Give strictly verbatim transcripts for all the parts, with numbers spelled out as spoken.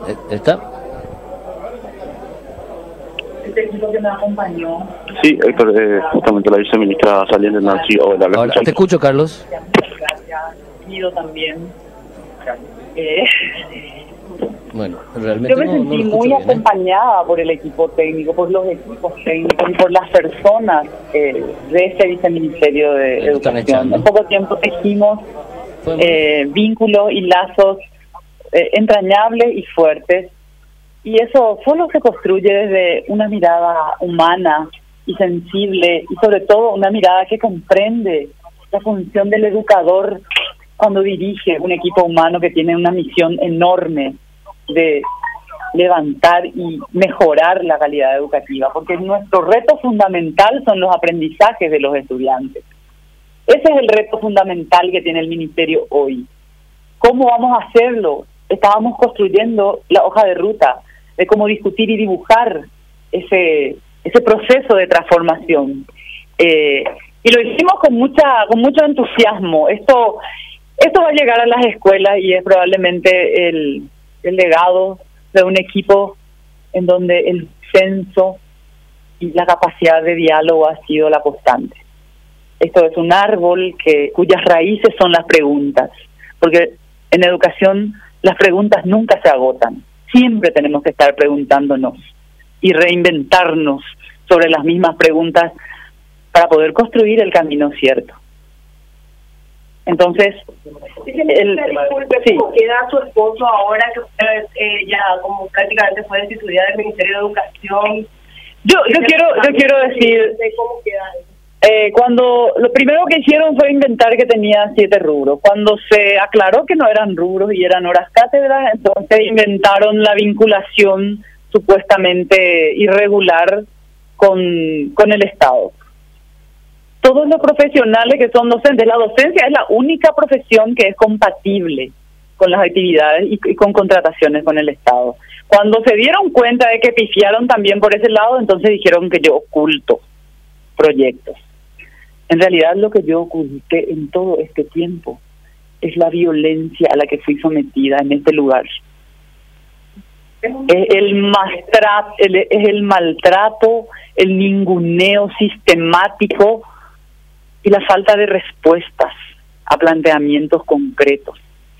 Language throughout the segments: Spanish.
¿Está? Este equipo que me acompañó. Sí, Héctor, eh, justamente la viceministra saliente Nancy Ola. Ahora, te escucho, Carlos. Guido también. Eh, bueno, realmente yo me no, sentí no lo escucho muy bien, ¿eh? acompañada por el equipo técnico, por los equipos técnicos y por las personas eh, de este viceministerio de Eh, están Educación. echando. En poco tiempo tejimos Fue muy- eh, vínculos y lazos eh, entrañables y fuertes, y eso solo se construye desde una mirada humana y sensible, y sobre todo una mirada que comprende la función del educador cuando dirige un equipo humano que tiene una misión enorme de levantar y mejorar la calidad educativa, porque nuestro reto fundamental son los aprendizajes de los estudiantes. Ese es el reto fundamental que tiene el Ministerio hoy. ¿Cómo vamos a hacerlo? Estábamos construyendo la hoja de ruta de cómo discutir y dibujar ese ese proceso de transformación. Eh, y lo hicimos con mucha con mucho entusiasmo. Esto esto va a llegar a las escuelas y es probablemente el, el legado de un equipo en donde el censo y la capacidad de diálogo ha sido la constante. Esto es un árbol que cuyas raíces son las preguntas, porque en educación las preguntas nunca se agotan. Siempre tenemos que estar preguntándonos y reinventarnos sobre las mismas preguntas para poder construir el camino cierto. Entonces, el, sí. Queda su esposo ahora que eh, ya como prácticamente fue destituida del Ministerio de Educación. Yo yo quiero yo quiero decir, ¿cómo queda? Eh, cuando lo primero que hicieron fue inventar que tenía siete rubros. Cuando se aclaró que no eran rubros y eran horas cátedras, entonces inventaron la vinculación supuestamente irregular con, con el Estado. Todos los profesionales que son docentes, la docencia es la única profesión que es compatible con las actividades y, y con contrataciones con el Estado. Cuando se dieron cuenta de que pifiaron también por ese lado, entonces dijeron que yo oculto proyectos. En realidad lo que yo oculté en todo este tiempo es la violencia a la que fui sometida en este lugar. Es el, maltrato, el, es el maltrato, el ninguneo sistemático y la falta de respuestas a planteamientos concretos.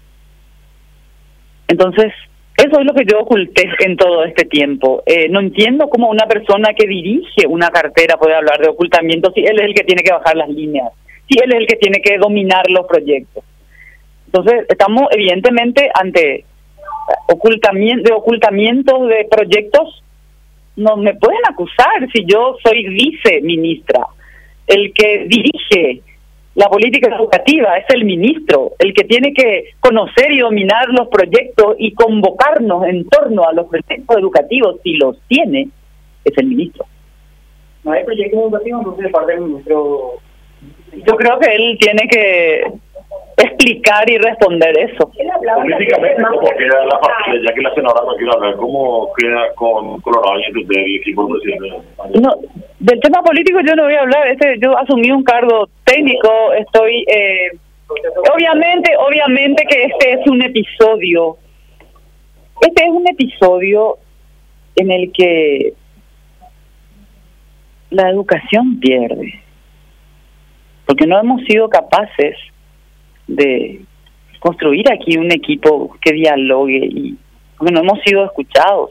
Entonces, eso es lo que yo oculté en todo este tiempo. Eh, no entiendo cómo una persona que dirige una cartera puede hablar de ocultamiento si él es el que tiene que bajar las líneas, si él es el que tiene que dominar los proyectos. Entonces, estamos evidentemente ante ocultamiento, de ocultamientos de proyectos. No me pueden acusar si yo soy viceministra. El que dirige la política educativa es el ministro, el que tiene que conocer y dominar los proyectos y convocarnos en torno a los proyectos educativos, si los tiene, es el ministro. No hay proyectos educativos, entonces de parte del ministro. Yo creo que él tiene que explicar y responder eso. Políticamente, ¿cómo queda la partida? Ya que la senadora no quiere hablar, ¿cómo queda con Colorado y usted, el equipo presidente? No, del tema político yo no voy a hablar. Este, yo asumí un cargo técnico, estoy... Eh, obviamente, obviamente que este es un episodio. Este es un episodio en el que la educación pierde. Porque no hemos sido capaces de construir aquí un equipo que dialogue y porque no hemos sido escuchados.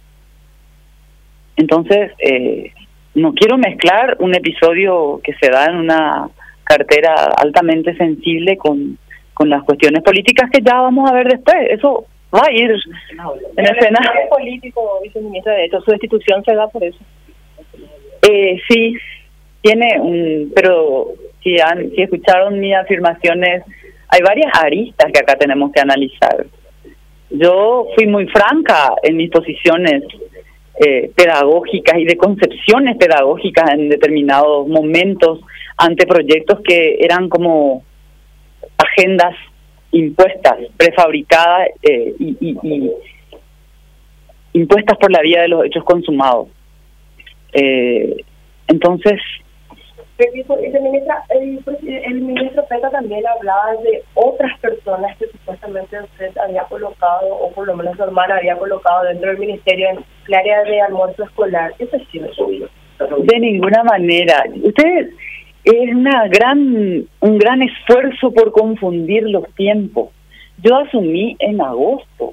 Entonces, eh, no quiero mezclar un episodio que se da en una cartera altamente sensible con, con las cuestiones políticas que ya vamos a ver después. Eso va a ir en escena. Es político, viceministra, de hecho, su destitución se da por eso. Eh, sí, tiene un... Pero si, han, si escucharon mis afirmaciones, hay varias aristas que acá tenemos que analizar. Yo fui muy franca en mis posiciones eh, pedagógicas y de concepciones pedagógicas en determinados momentos ante proyectos que eran como agendas impuestas, prefabricadas eh, y, y, y impuestas por la vía de los hechos consumados. Eh, entonces, Viceministra, el, el ministro Peta también hablaba de otras personas que supuestamente usted había colocado, o por lo menos su hermana había colocado dentro del ministerio en el área de almuerzo escolar. ¿Eso es cierto? De ninguna manera. Ustedes, es una gran, un gran esfuerzo por confundir los tiempos. Yo asumí en agosto.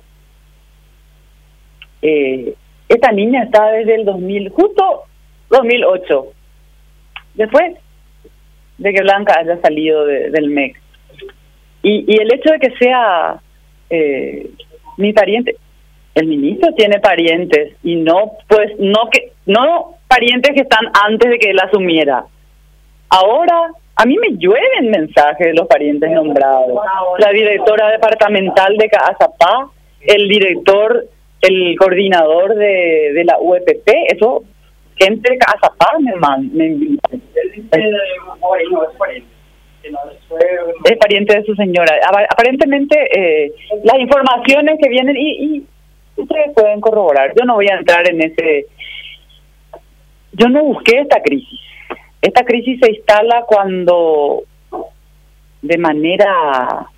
Eh, esta niña está desde el dos mil, justo dos mil ocho. Después de que Blanca haya salido de, del M E C. Y, y el hecho de que sea eh, mi pariente, el ministro tiene parientes y no, pues, no que no parientes que están antes de que él asumiera. Ahora, a mí me llueven mensajes de los parientes nombrados. La directora departamental de Caazapá, el director, el coordinador de, de la U E P P, eso... gente de Caazapá me man, me invita. Es pariente de su señora. Aparentemente, eh, las informaciones que vienen, y, y ustedes pueden corroborar, yo no voy a entrar en ese... Yo no busqué esta crisis. Esta crisis se instala cuando, de manera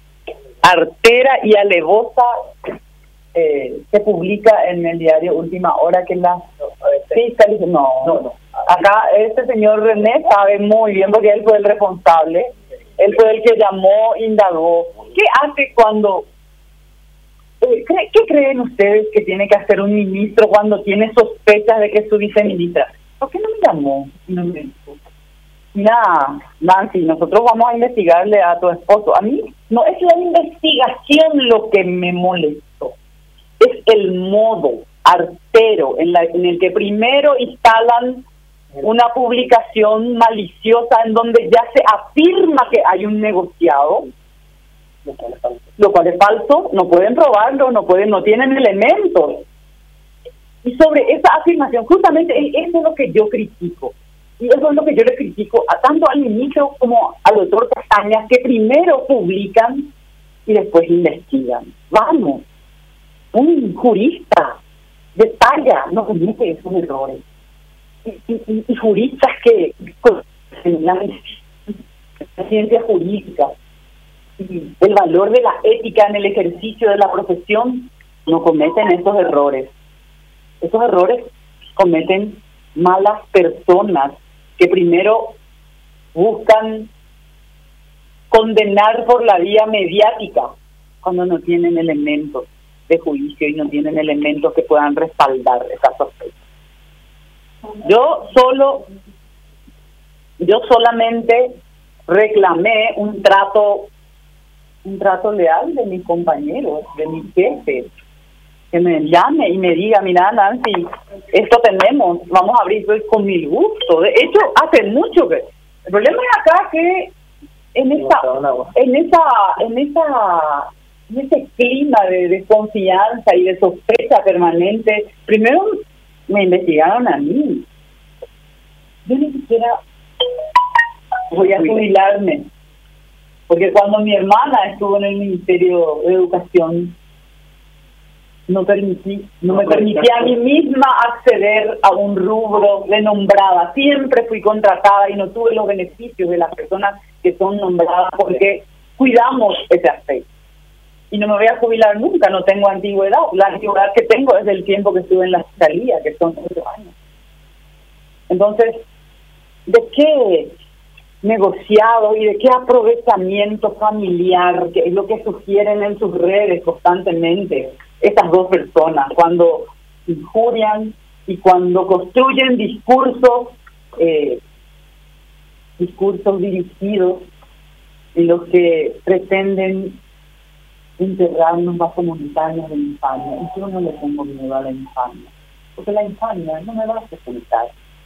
artera y alevosa, Eh, se publica en el diario Última Hora que la fiscaliza. No, no, no. Acá este señor René sabe muy bien porque él fue el responsable, él fue el que llamó, indagó. ¿Qué hace cuando... Eh, ¿Qué creen ustedes que tiene que hacer un ministro cuando tiene sospechas de que es su viceministra? ¿Por qué no me llamó? No me dijo. Mira, Nancy, nosotros vamos a investigarle a tu esposo. A mí no es la investigación lo que me molestó. Es el modo artero en, la, en el que primero instalan una publicación maliciosa en donde ya se afirma que hay un negociado, lo cual es falso, no pueden probarlo, no pueden, no tienen elementos. Y sobre esa afirmación, justamente eso es lo que yo critico. Y eso es lo que yo le critico a tanto al ministro como al doctor Castañas, que primero publican y después investigan. Vamos. Un jurista de talla no comete esos errores. Y, y, y juristas que en la ciencia jurídica y el valor de la ética en el ejercicio de la profesión no cometen esos errores. Esos errores cometen malas personas que primero buscan condenar por la vía mediática cuando no tienen elementos de juicio y no tienen elementos que puedan respaldar esa sospecha. Yo solo, yo solamente reclamé un trato, un trato leal de mis compañeros, de mis jefes, que me llame y me diga, mira, Nancy, esto tenemos, vamos a abrir con mil gusto. De hecho, hace mucho que el problema es acá que en esa, en esa, en esa en ese clima de desconfianza y de sospecha permanente, primero me investigaron a mí. Yo ni siquiera voy a jubilarme, porque cuando mi hermana estuvo en el Ministerio de Educación, no permití, no me permití a mí misma acceder a un rubro de nombrada. Siempre fui contratada y no tuve los beneficios de las personas que son nombradas porque cuidamos ese aspecto. Y no me voy a jubilar nunca, no tengo antigüedad. La antigüedad que tengo es del tiempo que estuve en la fiscalía, que son ocho años. Entonces, ¿de qué negociado y de qué aprovechamiento familiar, que es lo que sugieren en sus redes constantemente estas dos personas, cuando injurian y cuando construyen discursos, eh, discursos dirigidos en los que pretenden enterrarnos bajo montañas de infamia? Y yo no le tengo miedo a la infamia, porque la infamia no me va a sepultar.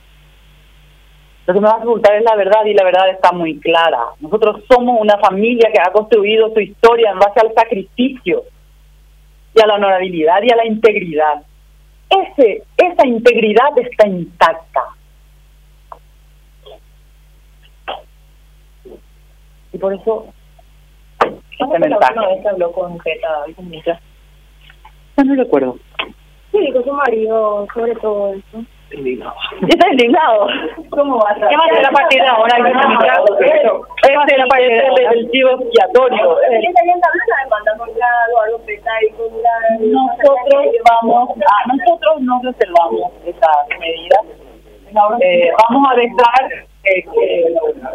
Lo que me va a sepultar es la verdad, y la verdad está muy clara. Nosotros somos una familia que ha construido su historia en base al sacrificio y a la honorabilidad y a la integridad. Ese, esa integridad está intacta. Y por eso ¿Cuándo fue la última vez que habló con Peta? No, no recuerdo. ¿Qué dijo su marido sobre todo esto? Indignado. ¿Está indignado? ¿Cómo va a ser? ¿Qué va a hacer a partir de ahora? ¿Qué va a hacer a partir del chivo expiatorio? ¿Qué estarían dando la demanda contra Eduardo Peta y contra... Nosotros vamos a, nosotros no reservamos esa medida. Eh, vamos a dejar eh, que...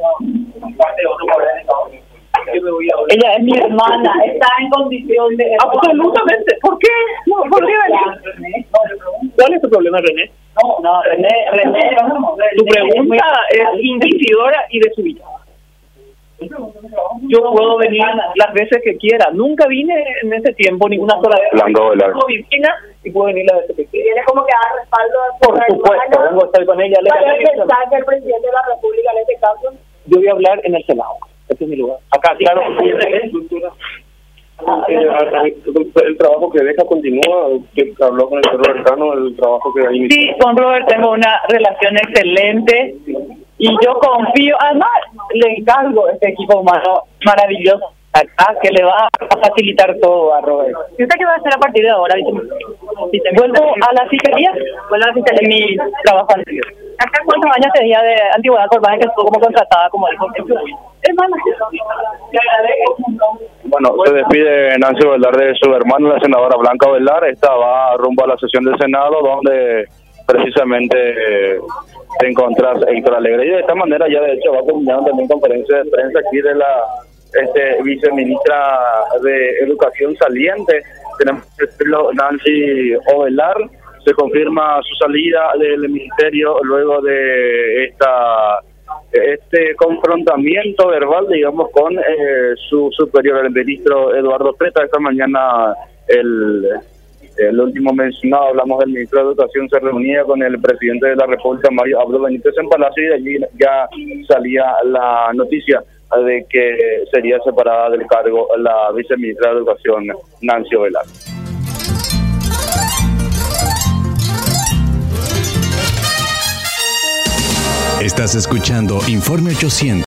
Ella es mi hermana, está en condición de... Absolutamente. ¿Por qué? No, ¿por qué? ¿Cuál es tu problema, René? No, no, René, René... Tu pregunta es inquisidora y desubicada. Yo puedo venir las veces que quiera. Nunca vine en ese tiempo ninguna sola vez. Hablando de la... Tengo vecina y puedo venir las veces que quiera. Tiene como que dar respaldo a su Por supuesto, vengo a estar con ella. Le- ¿Cuál es el mensaje del presidente de la República en este caso? Yo voy a hablar en el Senado. Este es mi lugar. Acá, claro. El trabajo que deja continúa, que habló con el señor Robertano, el trabajo que inició. Sí, con Robert tengo una relación excelente y yo confío, además le encargo a este equipo humano maravilloso acá que le va a facilitar todo a Robert. ¿Y usted qué va a hacer a partir de ahora? Vuelvo a la fiscalía, vuelvo a la fiscalía en mi trabajo anterior. ¿Acá cuántos años tenía de antigüedad por más que estuvo como contratada, como dijo? Hermana, le agradezco un montón. Bueno, se despide Nancy Ovelar de su hermana, la senadora Blanca Ovelar. Esta va rumbo a la sesión del Senado, donde precisamente eh, te encontrás Héctor Alegre. Y de esta manera ya de hecho va terminando también conferencia de prensa aquí de la este viceministra de Educación saliente. Tenemos que decirlo, Nancy Ovelar. Se confirma su salida del ministerio luego de esta este confrontamiento verbal, digamos, con eh, su superior, el ministro Eduardo Peta. Esta mañana el, el último mencionado, hablamos del ministro de Educación, se reunía con el presidente de la República, Mario Abdo Benítez, en Palacio, y de allí ya salía la noticia de que sería separada del cargo la viceministra de Educación, Nancy Ovelar. Estás escuchando Informe ochocientos.